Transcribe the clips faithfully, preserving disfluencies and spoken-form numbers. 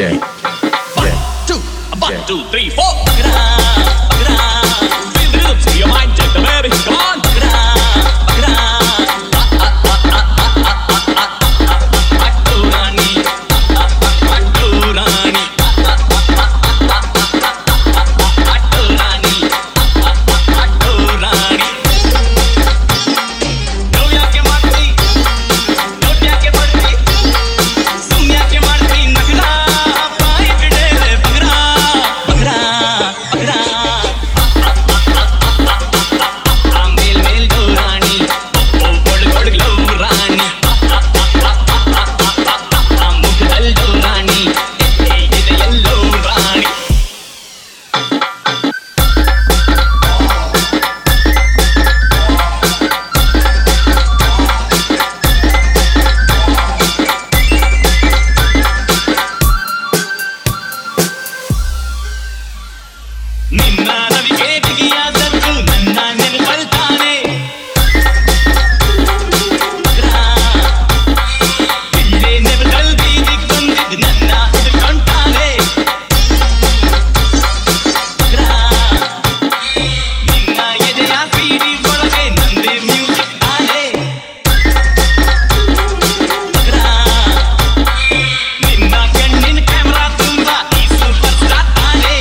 Okay. One, two, one, two, three, four. Bagra, bagra. Feel the rhythm, free your mind, check the baby. Come on, bagra, bagra. Ah ah ah ah ah ah ah ah. Pattu Rani, ah ah ah Pattu Rani, ah ah ah ah ah ah. Pattu Rani, ah ah ah Pattu Rani. No yaake marti, no yaake marti, sum yaake marti nagla. ನಿನ್ನ ನವಿಗೆ ಬಿಗಿಯ ಸತ್ತು ನನ್ನ ನೆನಪಲ್ತಾನೆ ಇಲ್ಲೇ ನೆವದಲ್ಲಿ ಬೀದಿಗೆ ಬಂದಿದ್ದು ನನ್ನ ಹಿಡ್ಕೊಂತಾನೆ ನಿನ್ನ ಎದೆಯ CD ಒಳಗೆ ನಂದೇ ಮ್ಯೂಸಿಕ್ ತಾನೆ ನಿನ್ನ ಕಣ್ಣಿನ ಕ್ಯಾಮರಾ ತುಂಬ ಈ ಸೂಪರ್ ಸ್ಟಾರ್ ತಾನೆ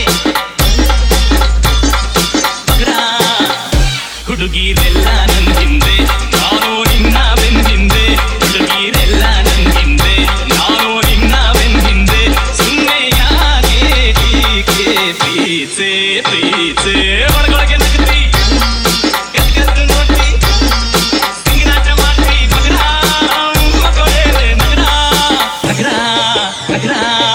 ಹುಡುಗಿರೆಲ್ಲ ನನ್ ಹಿಂದೆ ನಾನು ನಿನ್ನ ಬೆನ್ನಿಂದೆ ಹುಡುಗಿರೆಲ್ಲ ನನ್ ಹಿಂದೆ ನಾನು ನಿನ್ನ ಬೆನ್ನಿಂದೆ ಸುಮ್ಮನೆ ಯಾಕೆ ಹೀಗೆ ಪ್ರೀಸೆ ಪ್ರೀಸೆ ಒಳಗೊಳಗೆ ನಗತಿ ಗದ್ ಗದ್ದು ನೋಡ್ತಿ ಸಿಂಗನಾಟ ಮಾಡ್ತಿ ಮಗರ ಮಕ್ಕಳೇ ನಗರ ನಗರ ನಗರ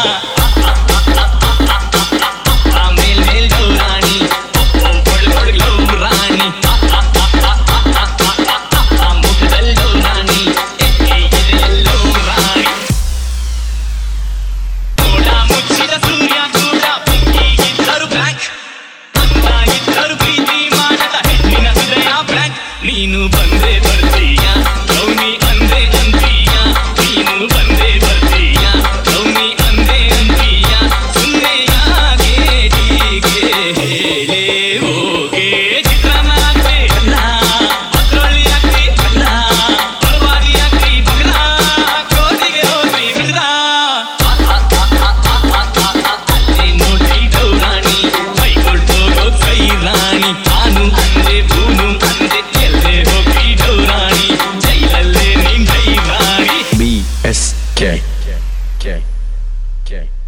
ಮೇಲ್ ಮೇಲ್ ರಾಣಿ ಒಳಗೊಳಗೆ ರಾಣಿ ನೀನು ಬಂದೆ ಬರ್ತೀಯ ಗೌನಿ ಅಂದೆ ಅಂತೀಯ ನೀನು ಬಂದೆ ಬರ್ತೀಯ ಗೌನಿ ಅಂದೆ ಅಂತೀಯ ಸುಮ್ಮನೆ ಯಾಕೆ ಹೀಗೆ ಹೇಳೇ ಹೋಗೆ ಚಿತ್ರನ ಆಗ್ತಿ ಅಲ್ಲ ಅದ್ರೊಳ್ಳಿ ಆಗ್ತಿ ಅಲ್ಲ ಪರವಾಗಿ ಆಗ್ತಿ ಬಗ್ರ ಕೋದಿಗೆ ಹೋದ್ರಿ ಬಿಡ್ರ ಅಲ್ಲಿ ನೋಡಿ ಗೌರಾಣಿ ಕೈ ಕೊಡ್ತೋಗೋ ಕೈ ರಾಣಿ ನಾನು ಅಂದೆ ಬೂನು ಅಂದೆ B S K K K